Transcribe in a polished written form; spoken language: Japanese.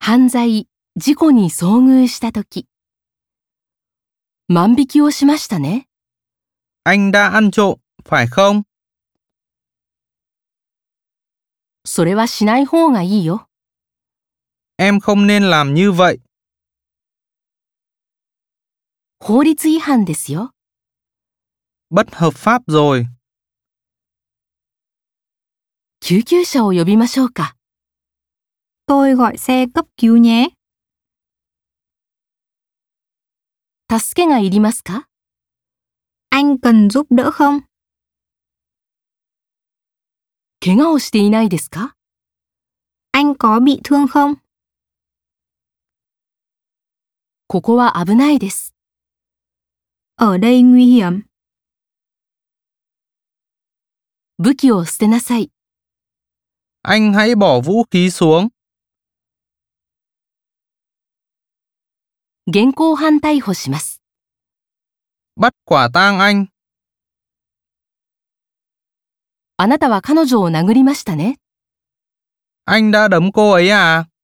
犯罪、事故に遭遇したとき。万引きをしましたね。 Anh đã ăn trộm, phải không? それはしない方がいいよ。 Em không nên làm như vậy. 法律違反ですよ。 Bất hợp pháp rồi. 救急車を呼びましょうか。 Tôi gọi xe cấp cứu nhé. 助けがいりますか？ Anh cần giúp đỡ không? 怪我をしていないですか？ Anh có bị thương không? ここは危ないです。 Ở đây nguy hiểm. 武器を捨てなさい。 Anh hãy bỏ vũ khí xuống. 現行犯逮捕します。 Bắt quả tang anh. あなたは彼女を殴りましたね。 Anh đã đấm cô ấy à?